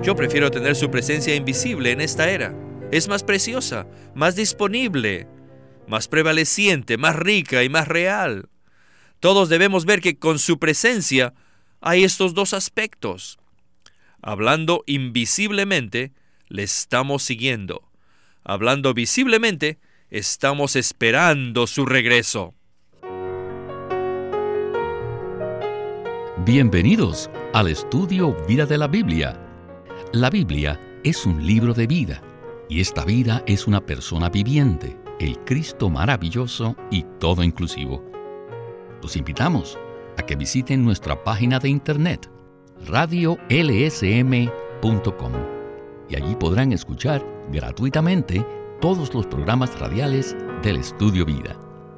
Yo prefiero tener su presencia invisible en esta era. Es más preciosa, más disponible, más prevaleciente, más rica y más real. Todos debemos ver que con su presencia hay estos dos aspectos. Hablando invisiblemente, le estamos siguiendo. Hablando visiblemente, estamos esperando su regreso. Bienvenidos al estudio Vida de la Biblia. La Biblia es un libro de vida, y esta vida es una persona viviente, el Cristo maravilloso y todo inclusivo. Los invitamos a que visiten nuestra página de internet, radiolsm.com, y allí podrán escuchar gratuitamente todos los programas radiales del Estudio Vida.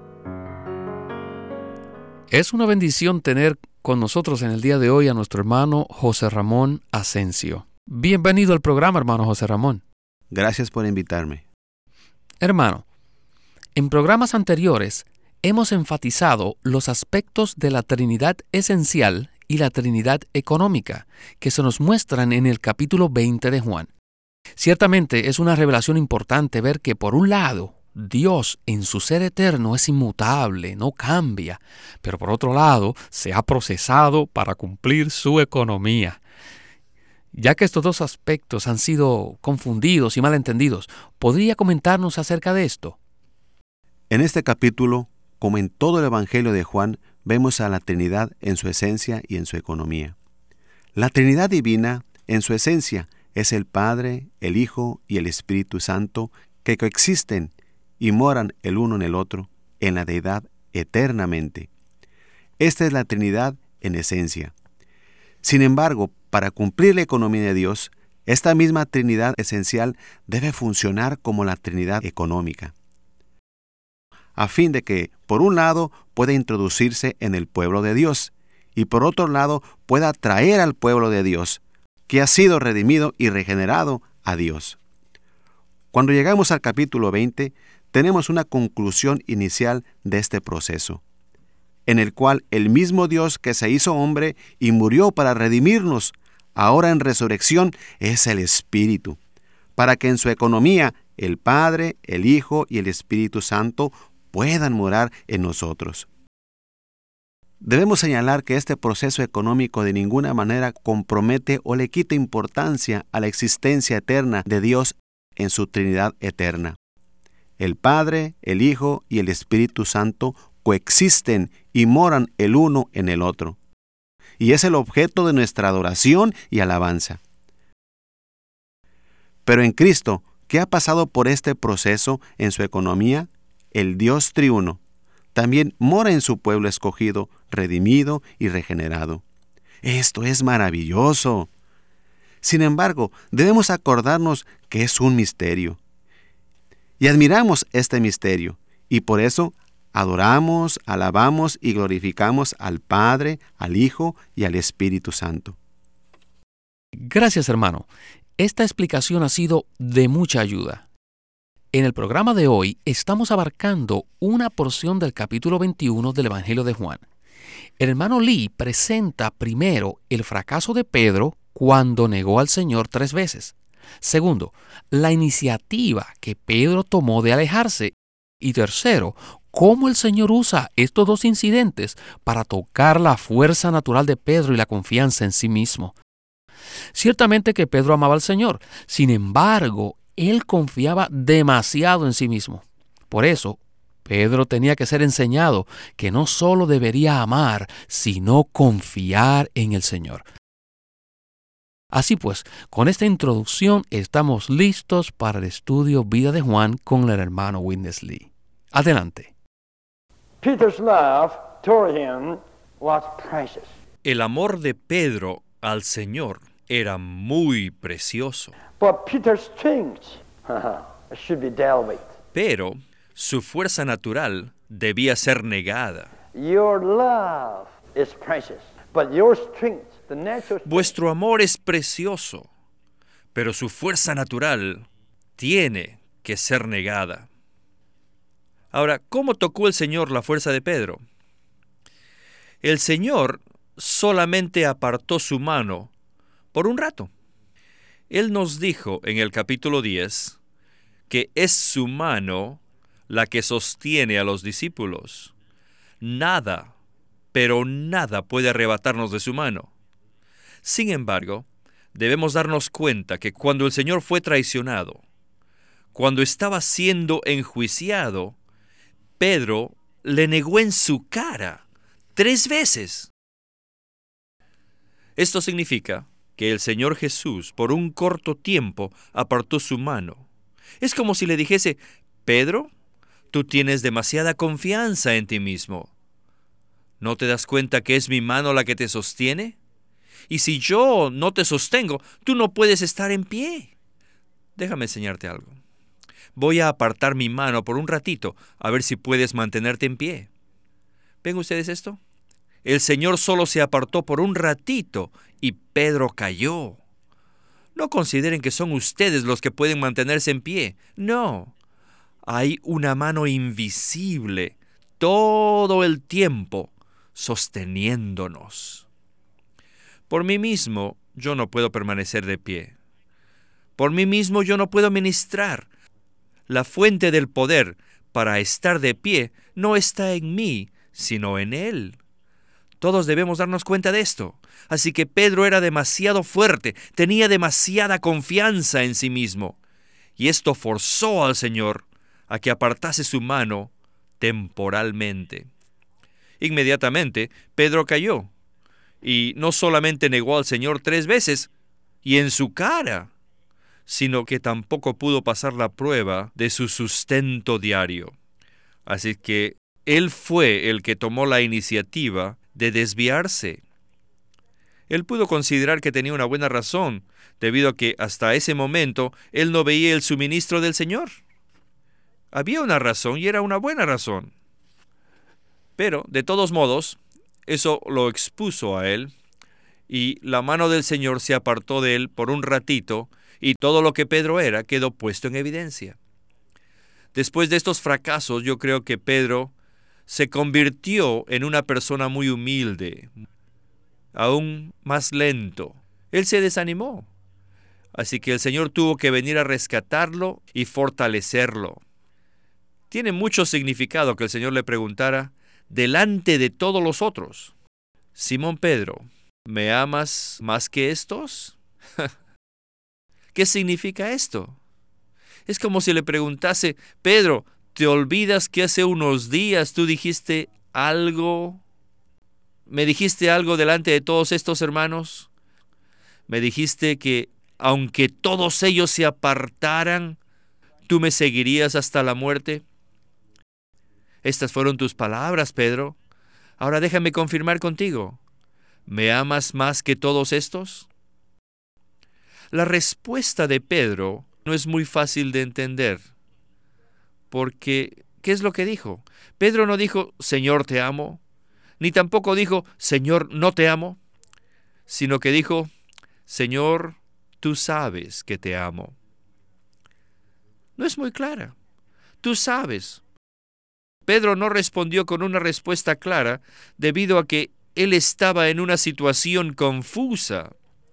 Es una bendición tener con nosotros en el día de hoy a nuestro hermano José Ramón Asensio. Bienvenido al programa, hermano José Ramón. Gracias por invitarme. Hermano, en programas anteriores hemos enfatizado los aspectos de la Trinidad esencial y la Trinidad económica que se nos muestran en el capítulo 20 de Juan. Ciertamente es una revelación importante ver que, por un lado, Dios en su ser eterno es inmutable, no cambia, pero por otro lado, se ha procesado para cumplir su economía. Ya que estos dos aspectos han sido confundidos y malentendidos, ¿podría comentarnos acerca de esto? En este capítulo, como en todo el Evangelio de Juan, vemos a la Trinidad en su esencia y en su economía. La Trinidad divina, en su esencia, es el Padre, el Hijo y el Espíritu Santo que coexisten y moran el uno en el otro, en la deidad eternamente. Esta es la Trinidad en esencia. Sin embargo, para cumplir la economía de Dios, esta misma Trinidad esencial debe funcionar como la Trinidad económica, a fin de que, por un lado, pueda introducirse en el pueblo de Dios, y por otro lado, pueda atraer al pueblo de Dios, que ha sido redimido y regenerado a Dios. Cuando llegamos al capítulo 20, tenemos una conclusión inicial de este proceso, en el cual el mismo Dios que se hizo hombre y murió para redimirnos, ahora en resurrección es el Espíritu, para que en su economía el Padre, el Hijo y el Espíritu Santo puedan morar en nosotros. Debemos señalar que este proceso económico de ninguna manera compromete o le quita importancia a la existencia eterna de Dios en su Trinidad eterna. El Padre, el Hijo y el Espíritu Santo coexisten y moran el uno en el otro, y es el objeto de nuestra adoración y alabanza. Pero en Cristo, que ha pasado por este proceso en su economía, el Dios triuno también mora en su pueblo escogido, redimido y regenerado. Esto es maravilloso. Sin embargo, debemos acordarnos que es un misterio. Y admiramos este misterio, y por eso adoramos, alabamos y glorificamos al Padre, al Hijo y al Espíritu Santo. Gracias, hermano. Esta explicación ha sido de mucha ayuda. En el programa de hoy estamos abarcando una porción del capítulo 21 del Evangelio de Juan. El hermano Lee presenta primero el fracaso de Pedro cuando negó al Señor 3 veces. Segundo, la iniciativa que Pedro tomó de alejarse. Y tercero, cómo el Señor usa estos dos incidentes para tocar la fuerza natural de Pedro y la confianza en sí mismo. Ciertamente que Pedro amaba al Señor, sin embargo, él confiaba demasiado en sí mismo. Por eso, Pedro tenía que ser enseñado que no solo debería amar, sino confiar en el Señor. Así pues, con esta introducción estamos listos para el estudio Vida de Juan con el hermano Witness Lee. Adelante. Peter's love toward him was precious. El amor de Pedro al Señor era muy precioso. But Peter's strength should be dealt with. Pero su fuerza natural debía ser negada. Your love is precious, but your strength, the natural strength, Vuestro amor es precioso, pero su fuerza natural tiene que ser negada. Ahora, ¿cómo tocó el Señor la fuerza de Pedro? El Señor solamente apartó su mano por un rato. Él nos dijo en el capítulo 10 que es su mano la que sostiene a los discípulos. Nada, pero nada puede arrebatarnos de su mano. Sin embargo, debemos darnos cuenta que cuando el Señor fue traicionado, cuando estaba siendo enjuiciado, Pedro le negó en su cara 3 veces. Esto significa que el Señor Jesús por un corto tiempo apartó su mano. Es como si le dijese: Pedro, tú tienes demasiada confianza en ti mismo. ¿No te das cuenta que es mi mano la que te sostiene? Y si yo no te sostengo, tú no puedes estar en pie. Déjame enseñarte algo. Voy a apartar mi mano por un ratito, a ver si puedes mantenerte en pie. ¿Ven ustedes esto? El Señor solo se apartó por un ratito y Pedro cayó. No consideren que son ustedes los que pueden mantenerse en pie. No. Hay una mano invisible todo el tiempo sosteniéndonos. Por mí mismo, yo no puedo permanecer de pie. Por mí mismo, yo no puedo ministrar. La fuente del poder para estar de pie no está en mí, sino en Él. Todos debemos darnos cuenta de esto. Así que Pedro era demasiado fuerte, tenía demasiada confianza en sí mismo. Y esto forzó al Señor a que apartase su mano temporalmente. Inmediatamente, Pedro cayó. Y no solamente negó al Señor 3 veces, y en su cara, sino que tampoco pudo pasar la prueba de su sustento diario. Así que él fue el que tomó la iniciativa de desviarse. Él pudo considerar que tenía una buena razón, debido a que hasta ese momento él no veía el suministro del Señor. Había una razón y era una buena razón. Pero, de todos modos, eso lo expuso a él, y la mano del Señor se apartó de él por un ratito, y todo lo que Pedro era quedó puesto en evidencia. Después de estos fracasos, yo creo que Pedro se convirtió en una persona muy humilde, aún más lento. Él se desanimó. Así que el Señor tuvo que venir a rescatarlo y fortalecerlo. Tiene mucho significado que el Señor le preguntara delante de todos los otros: Simón Pedro, ¿me amas más que estos? ¿Qué significa esto? Es como si le preguntase: Pedro, ¿te olvidas que hace unos días tú dijiste algo? ¿Me dijiste algo delante de todos estos hermanos? Me dijiste que aunque todos ellos se apartaran, tú me seguirías hasta la muerte. Estas fueron tus palabras, Pedro. Ahora déjame confirmar contigo. ¿Me amas más que todos estos? La respuesta de Pedro no es muy fácil de entender, porque ¿qué es lo que dijo? Pedro no dijo: Señor, te amo, ni tampoco dijo: Señor, no te amo, sino que dijo: Señor, tú sabes que te amo. No es muy clara. Tú sabes. Pedro no respondió con una respuesta clara debido a que él estaba en una situación confusa.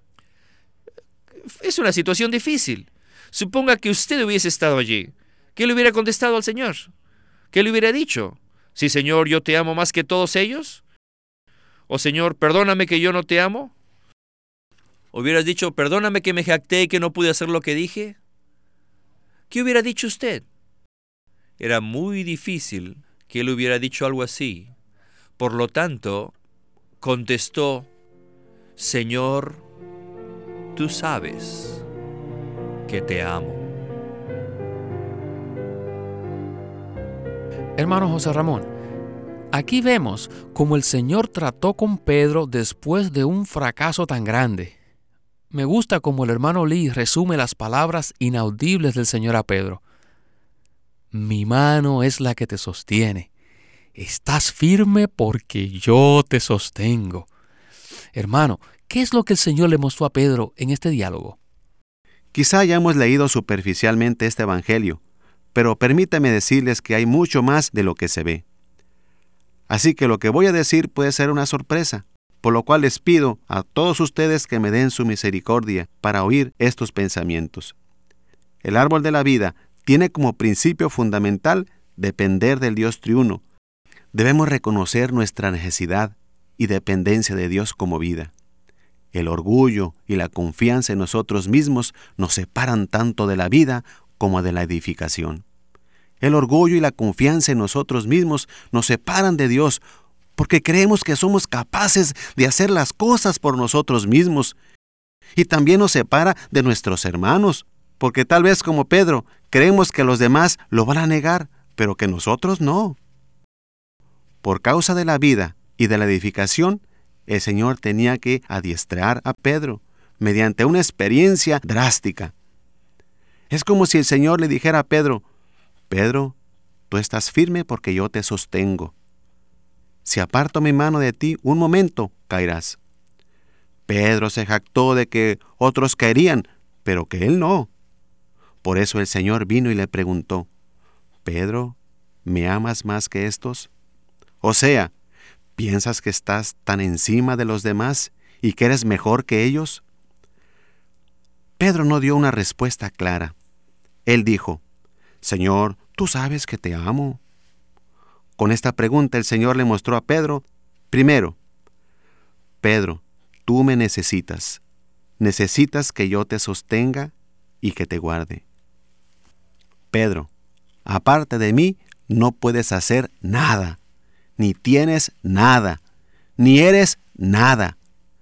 Es una situación difícil. Suponga que usted hubiese estado allí. ¿Qué le hubiera contestado al Señor? ¿Qué le hubiera dicho? ¿Sí, Señor, yo te amo más que todos ellos? ¿O Señor, perdóname que yo no te amo? ¿Hubieras dicho: perdóname que me jacté y que no pude hacer lo que dije? ¿Qué hubiera dicho usted? Era muy difícil que él hubiera dicho algo así. Por lo tanto, contestó: Señor, tú sabes que te amo. Hermano José Ramón, aquí vemos cómo el Señor trató con Pedro después de un fracaso tan grande. Me gusta cómo el hermano Lee resume las palabras inaudibles del Señor a Pedro. Mi mano es la que te sostiene. Estás firme porque yo te sostengo. Hermano, ¿qué es lo que el Señor le mostró a Pedro en este diálogo? Quizá hayamos leído superficialmente este evangelio, pero permítame decirles que hay mucho más de lo que se ve. Así que lo que voy a decir puede ser una sorpresa, por lo cual les pido a todos ustedes que me den su misericordia para oír estos pensamientos. El árbol de la vida tiene como principio fundamental depender del Dios triuno. Debemos reconocer nuestra necesidad y dependencia de Dios como vida. El orgullo y la confianza en nosotros mismos nos separan tanto de la vida como de la edificación. El orgullo y la confianza en nosotros mismos nos separan de Dios porque creemos que somos capaces de hacer las cosas por nosotros mismos. Y también nos separa de nuestros hermanos, porque tal vez como Pedro, creemos que los demás lo van a negar, pero que nosotros no. Por causa de la vida y de la edificación, el Señor tenía que adiestrar a Pedro mediante una experiencia drástica. Es como si el Señor le dijera a Pedro: Pedro, tú estás firme porque yo te sostengo. Si aparto mi mano de ti un momento, caerás. Pedro se jactó de que otros caerían, pero que él no. Por eso el Señor vino y le preguntó: Pedro, ¿me amas más que estos? O sea, ¿piensas que estás tan encima de los demás y que eres mejor que ellos? Pedro no dio una respuesta clara. Él dijo: Señor, tú sabes que te amo. Con esta pregunta el Señor le mostró a Pedro, primero, Pedro, tú me necesitas. Necesitas que yo te sostenga y que te guarde. Pedro, aparte de mí, no puedes hacer nada, ni tienes nada, ni eres nada.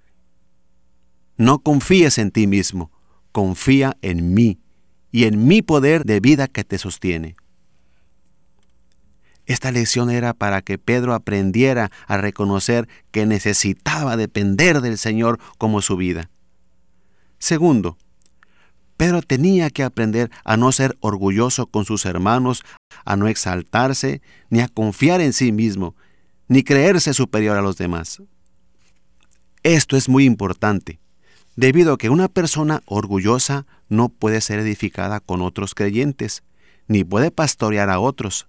No confíes en ti mismo, confía en mí y en mi poder de vida que te sostiene. Esta lección era para que Pedro aprendiera a reconocer que necesitaba depender del Señor como su vida. Segundo, Pedro tenía que aprender a no ser orgulloso con sus hermanos, a no exaltarse, ni a confiar en sí mismo, ni creerse superior a los demás. Esto es muy importante, debido a que una persona orgullosa no puede ser edificada con otros creyentes, ni puede pastorear a otros.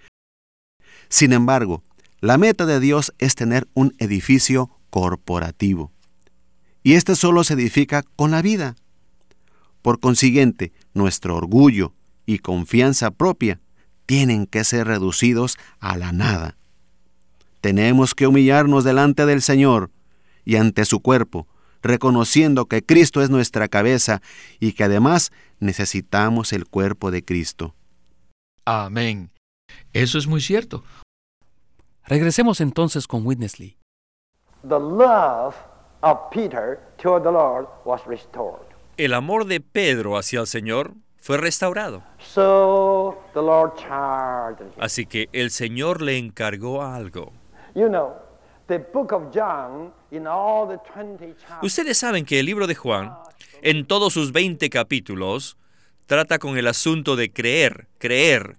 Sin embargo, la meta de Dios es tener un edificio corporativo. Y este solo se edifica con la vida. Por consiguiente, nuestro orgullo y confianza propia tienen que ser reducidos a la nada. Tenemos que humillarnos delante del Señor y ante su cuerpo, reconociendo que Cristo es nuestra cabeza y que además necesitamos el cuerpo de Cristo. Amén. Eso es muy cierto. Regresemos entonces con Witness Lee. The love of Peter toward the Lord was restored. El amor de Pedro hacia el Señor fue restaurado. So the Lord charged him. Así que el Señor le encargó algo. You know, the book of John, in all the 20 chapters, Ustedes saben que el libro de Juan, en todos sus 20 capítulos, trata con el asunto de creer. Creer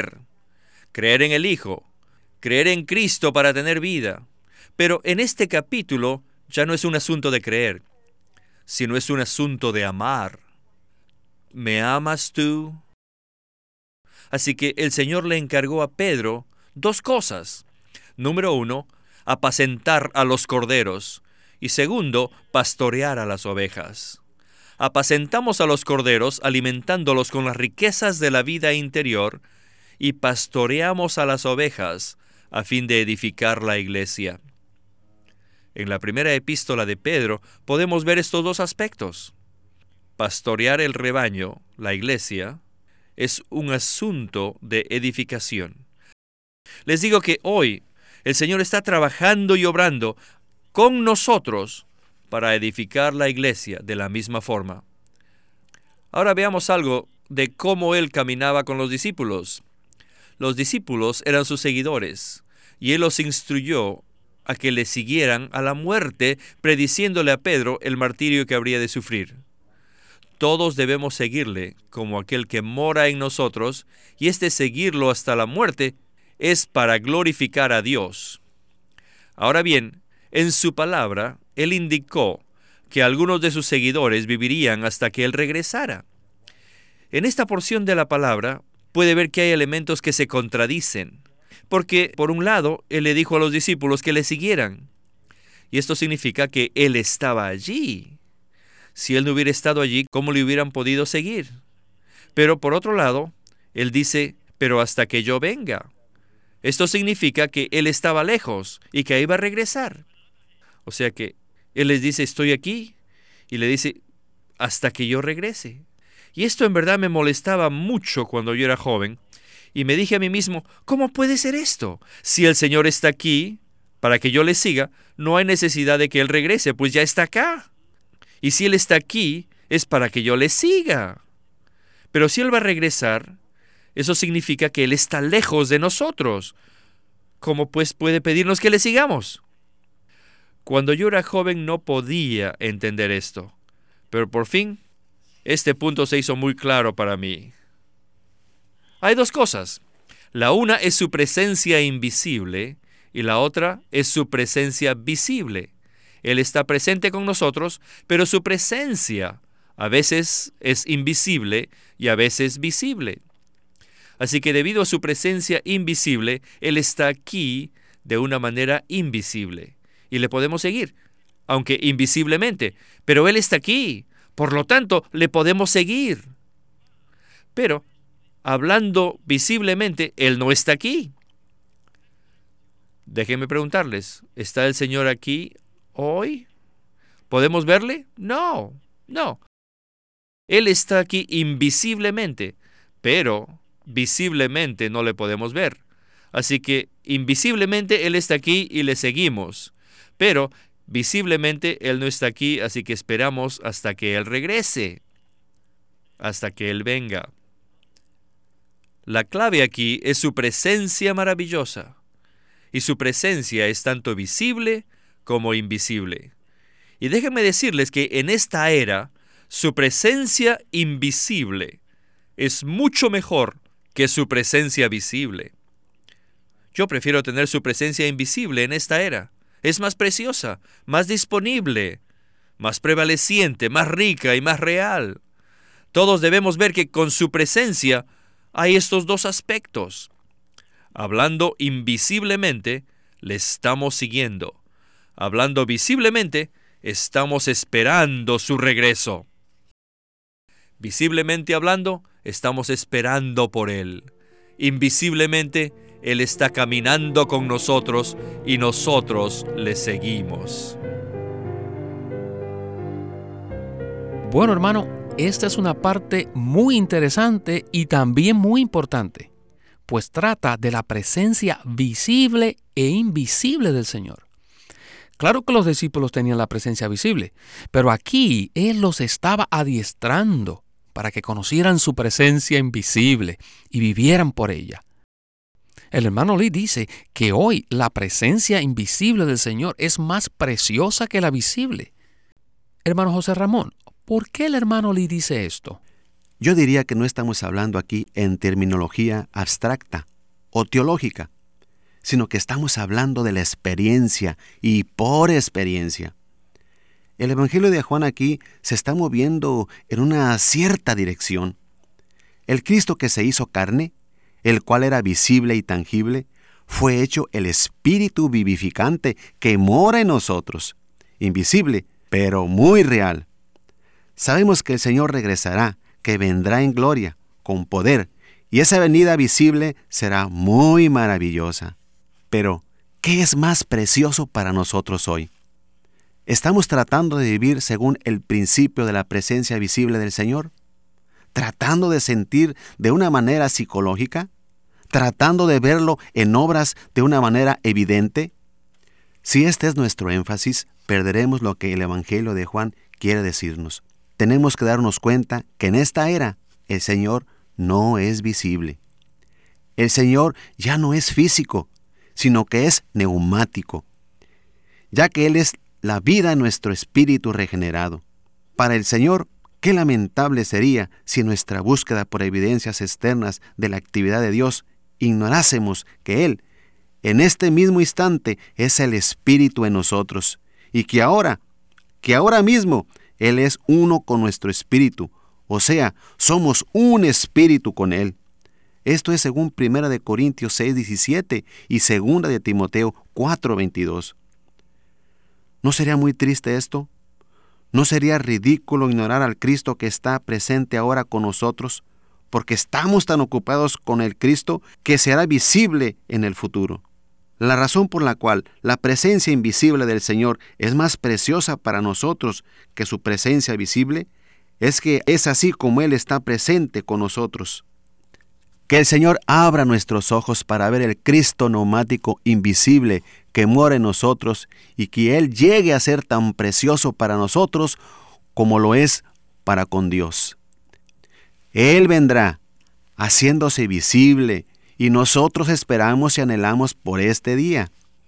en el Hijo, creer en Cristo para tener vida. Pero en este capítulo ya no es un asunto de creer, sino es un asunto de amar. ¿Me amas tú? Así que el Señor le encargó a Pedro dos cosas. Número 1, apacentar a los corderos. Y segundo, pastorear a las ovejas. Apacentamos a los corderos alimentándolos con las riquezas de la vida interior y pastoreamos a las ovejas a fin de edificar la iglesia. En la primera epístola de Pedro podemos ver estos dos aspectos. Pastorear el rebaño, la iglesia, es un asunto de edificación. Les digo que hoy el Señor está trabajando y obrando con nosotros para edificar la iglesia de la misma forma. Ahora veamos algo de cómo Él caminaba con los discípulos. Los discípulos eran sus seguidores, y Él los instruyó a que le siguieran a la muerte, prediciéndole a Pedro el martirio que habría de sufrir. Todos debemos seguirle como aquel que mora en nosotros, y este seguirlo hasta la muerte es para glorificar a Dios. Ahora bien, en su palabra, Él indicó que algunos de sus seguidores vivirían hasta que Él regresara. En esta porción de la palabra puede ver que hay elementos que se contradicen, porque por un lado Él le dijo a los discípulos que le siguieran, Y esto significa que Él estaba allí. Si Él no hubiera estado allí, ¿cómo le hubieran podido seguir? Pero por otro lado, Él dice, pero hasta que yo venga. Esto significa que Él estaba lejos y que iba a regresar. O sea que Él les dice, estoy aquí, y le dice, hasta que yo regrese. Y esto en verdad me molestaba mucho cuando yo era joven, y me dije a mí mismo, ¿cómo puede ser esto? Si el Señor está aquí, para que yo le siga, no hay necesidad de que Él regrese, pues ya está acá. Y si Él está aquí, es para que yo le siga. Pero si Él va a regresar, eso significa que Él está lejos de nosotros. ¿Cómo pues puede pedirnos que le sigamos? Cuando yo era joven no podía entender esto, pero por fin, este punto se hizo muy claro para mí. Hay dos cosas. La una es su presencia invisible y la otra es su presencia visible. Él está presente con nosotros, pero su presencia a veces es invisible y a veces visible. Así que debido a su presencia invisible, Él está aquí de una manera invisible. Y le podemos seguir, aunque invisiblemente. Pero Él está aquí, por lo tanto, le podemos seguir. Pero, hablando visiblemente, Él no está aquí. Déjenme preguntarles, ¿está el Señor aquí hoy? ¿Podemos verle? No. Él está aquí invisiblemente, pero visiblemente no le podemos ver. Así que invisiblemente Él está aquí y le seguimos. Pero visiblemente Él no está aquí, así que esperamos hasta que Él regrese, hasta que Él venga. La clave aquí es su presencia maravillosa. Y su presencia es tanto visible como invisible. Y déjenme decirles que en esta era, su presencia invisible es mucho mejor que su presencia visible. Yo prefiero tener su presencia invisible en esta era. Es más preciosa, más disponible, más prevaleciente, más rica y más real. Todos debemos ver que con su presencia hay estos dos aspectos. Hablando invisiblemente, le estamos siguiendo. Hablando visiblemente, estamos esperando su regreso. Visiblemente hablando, estamos esperando por Él. Invisiblemente, Él está caminando con nosotros y nosotros le seguimos. Bueno, hermano, esta es una parte muy interesante y también muy importante, pues trata de la presencia visible e invisible del Señor. Claro que los discípulos tenían la presencia visible, pero aquí Él los estaba adiestrando para que conocieran su presencia invisible y vivieran por ella. El hermano Lee dice que hoy la presencia invisible del Señor es más preciosa que la visible. Hermano José Ramón, ¿por qué el hermano Lee dice esto? Yo diría que no estamos hablando aquí en terminología abstracta o teológica, sino que estamos hablando de la experiencia y por experiencia. El Evangelio de Juan aquí se está moviendo en una cierta dirección. El Cristo que se hizo carne, el cual era visible y tangible, fue hecho el Espíritu vivificante que mora en nosotros, invisible, pero muy real. Sabemos que el Señor regresará, que vendrá en gloria, con poder, y esa venida visible será muy maravillosa. Pero, ¿qué es más precioso para nosotros hoy? ¿Estamos tratando de vivir según el principio de la presencia visible del Señor? ¿Tratando de sentir de una manera psicológica? ¿Tratando de verlo en obras de una manera evidente? Si este es nuestro énfasis, perderemos lo que el Evangelio de Juan quiere decirnos. Tenemos que darnos cuenta que en esta era el Señor no es visible. El Señor ya no es físico, sino que es neumático, ya que Él es la vida en nuestro espíritu regenerado. Para el Señor, qué lamentable sería si en nuestra búsqueda por evidencias externas de la actividad de Dios ignorásemos que Él, en este mismo instante, es el Espíritu en nosotros, y que ahora mismo, Él es uno con nuestro espíritu, o sea, somos un espíritu con Él. Esto es según 1 Corintios 6:17 y 2 de Timoteo 4:22. ¿No sería muy triste esto? ¿No sería ridículo ignorar al Cristo que está presente ahora con nosotros, porque estamos tan ocupados con el Cristo que será visible en el futuro? La razón por la cual la presencia invisible del Señor es más preciosa para nosotros que su presencia visible es que es así como Él está presente con nosotros. Que el Señor abra nuestros ojos para ver el Cristo neumático invisible que mora en nosotros y que Él llegue a ser tan precioso para nosotros como lo es para con Dios. Él vendrá haciéndose visible y nosotros esperamos y anhelamos por este día.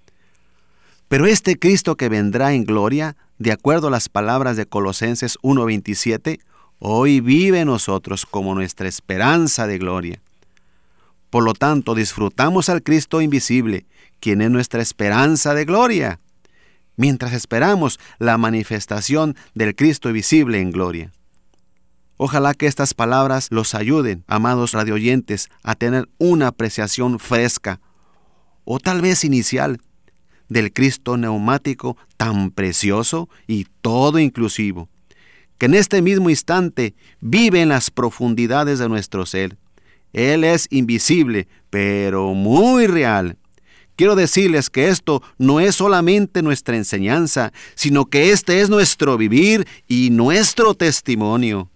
Pero este Cristo que vendrá en gloria, de acuerdo a las palabras de Colosenses 1:27, hoy vive en nosotros como nuestra esperanza de gloria. Por lo tanto, disfrutamos al Cristo invisible, quien es nuestra esperanza de gloria, mientras esperamos la manifestación del Cristo visible en gloria. Ojalá que estas palabras los ayuden, amados radioyentes, a tener una apreciación fresca, o tal vez inicial, del Cristo neumático tan precioso y todo inclusivo, que en este mismo instante vive en las profundidades de nuestro ser. Él es invisible, pero muy real. Quiero decirles que esto no es solamente nuestra enseñanza, sino que este es nuestro vivir y nuestro testimonio.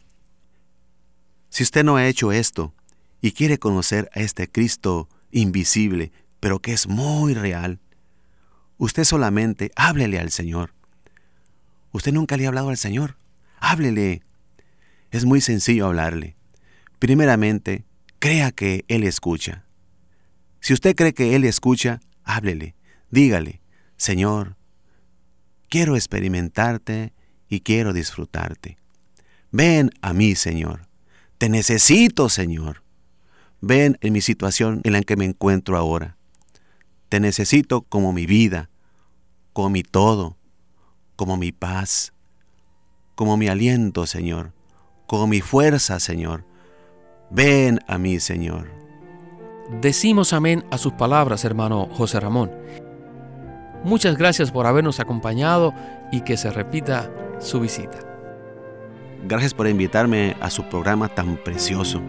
Si usted no ha hecho esto y quiere conocer a este Cristo invisible, pero que es muy real, usted solamente háblele al Señor. Usted nunca le ha hablado al Señor. Háblele. Es muy sencillo hablarle. Primeramente, crea que Él escucha. Si usted cree que Él escucha, háblele. Dígale, Señor, quiero experimentarte y quiero disfrutarte. Ven a mí, Señor. Te necesito, Señor. Ven en mi situación en la que me encuentro ahora. Te necesito como mi vida, como mi todo, como mi paz, como mi aliento, Señor, como mi fuerza, Señor. Ven a mí, Señor. Decimos amén a sus palabras, hermano José Ramón. Muchas gracias por habernos acompañado y que se repita su visita. Gracias por invitarme a su programa tan precioso.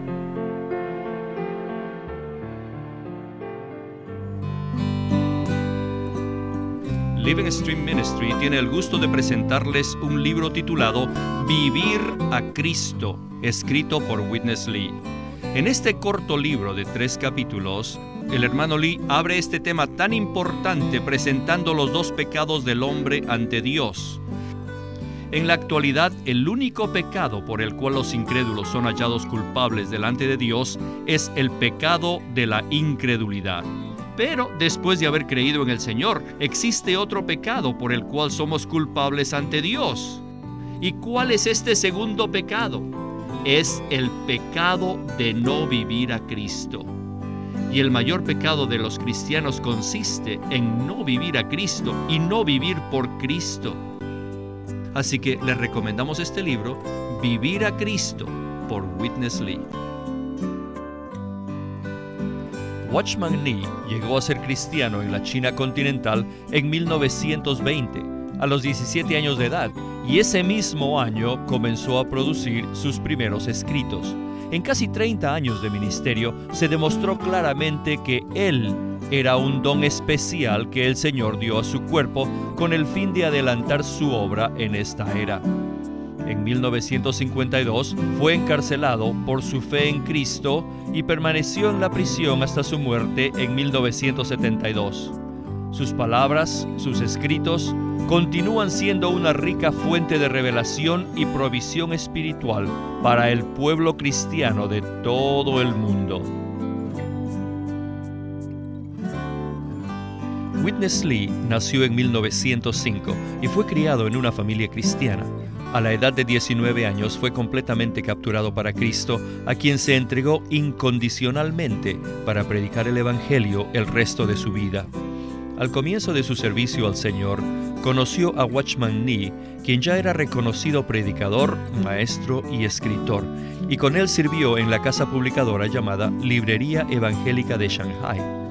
Living Stream Ministry tiene el gusto de presentarles un libro titulado Vivir a Cristo, escrito por Witness Lee. En este corto libro de 3 capítulos, el hermano Lee abre este tema tan importante presentando los 2 pecados del hombre ante Dios. En la actualidad, el único pecado por el cual los incrédulos son hallados culpables delante de Dios es el pecado de la incredulidad. Pero después de haber creído en el Señor, existe otro pecado por el cual somos culpables ante Dios. ¿Y cuál es este segundo pecado? Es el pecado de no vivir a Cristo. Y el mayor pecado de los cristianos consiste en no vivir a Cristo y no vivir por Cristo. Así que les recomendamos este libro, Vivir a Cristo, por Witness Lee. Watchman Nee llegó a ser cristiano en la China continental en 1920, a los 17 años de edad, y ese mismo año comenzó a producir sus primeros escritos. En casi 30 años de ministerio se demostró claramente que él era un don especial que el Señor dio a su cuerpo con el fin de adelantar su obra en esta era. En 1952 fue encarcelado por su fe en Cristo y permaneció en la prisión hasta su muerte en 1972. Sus palabras, sus escritos, continúan siendo una rica fuente de revelación y provisión espiritual para el pueblo cristiano de todo el mundo. Witness Lee nació en 1905 y fue criado en una familia cristiana. A la edad de 19 años fue completamente capturado para Cristo, a quien se entregó incondicionalmente para predicar el Evangelio el resto de su vida. Al comienzo de su servicio al Señor, conoció a Watchman Nee, quien ya era reconocido predicador, maestro y escritor, y con él sirvió en la casa publicadora llamada Librería Evangélica de Shanghai. En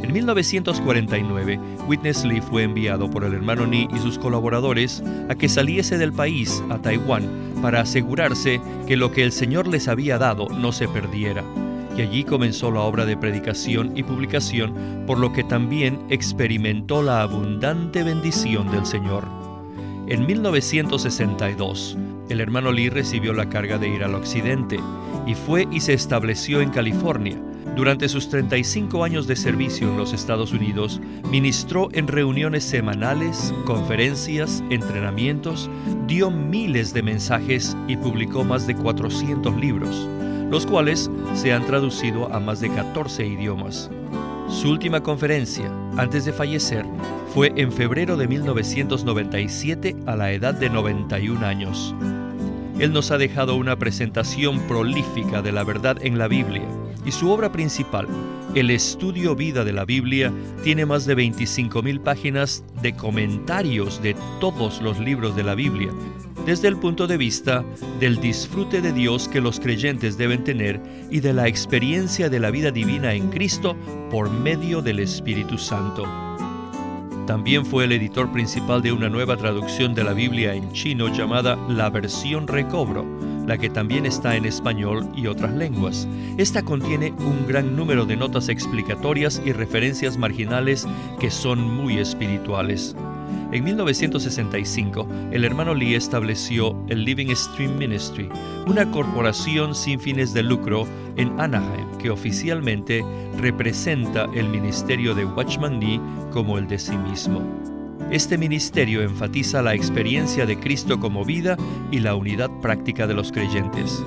En 1949, Witness Lee fue enviado por el hermano Ni y sus colaboradores a que saliese del país a Taiwán para asegurarse que lo que el Señor les había dado no se perdiera. Y allí comenzó la obra de predicación y publicación, por lo que también experimentó la abundante bendición del Señor. En 1962, el hermano Lee recibió la carga de ir al occidente y fue y se estableció en California. Durante sus 35 años de servicio en los Estados Unidos, ministró en reuniones semanales, conferencias, entrenamientos, dio miles de mensajes y publicó más de 400 libros, los cuales se han traducido a más de 14 idiomas. Su última conferencia, antes de fallecer, fue en febrero de 1997 a la edad de 91 años. Él nos ha dejado una presentación prolífica de la verdad en la Biblia, y su obra principal, el Estudio Vida de la Biblia, tiene más de 25,000 páginas de comentarios de todos los libros de la Biblia, desde el punto de vista del disfrute de Dios que los creyentes deben tener y de la experiencia de la vida divina en Cristo por medio del Espíritu Santo. También fue el editor principal de una nueva traducción de la Biblia en chino llamada La Versión Recobro, la que también está en español y otras lenguas. Esta contiene un gran número de notas explicatorias y referencias marginales que son muy espirituales. En 1965, el hermano Lee estableció el Living Stream Ministry, una corporación sin fines de lucro en Anaheim que oficialmente representa el ministerio de Watchman Nee como el de sí mismo. Este ministerio enfatiza la experiencia de Cristo como vida y la unidad práctica de los creyentes.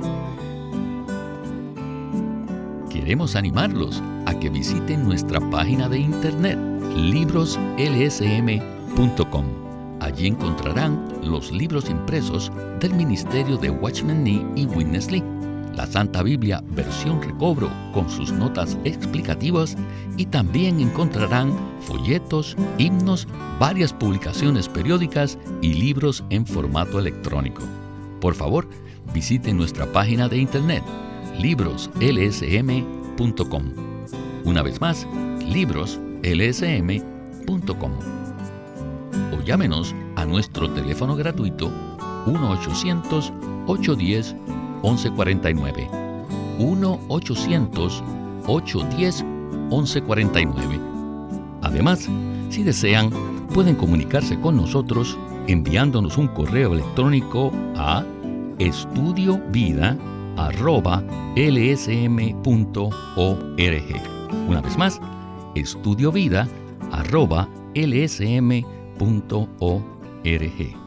Queremos animarlos a que visiten nuestra página de internet, libroslsm.com. Allí encontrarán los libros impresos del ministerio de Watchman Nee y Witness Lee, la Santa Biblia versión recobro con sus notas explicativas, y también encontrarán folletos, himnos, varias publicaciones periódicas y libros en formato electrónico. Por favor, visiten nuestra página de internet, libroslsm.com. Una vez más, libroslsm.com. O llámenos a nuestro teléfono gratuito 1-800-810-1149. 1-800-810-1149. Además, si desean, pueden comunicarse con nosotros enviándonos un correo electrónico a estudiovida@lsm.org. Una vez más, estudiovida@lsm.org.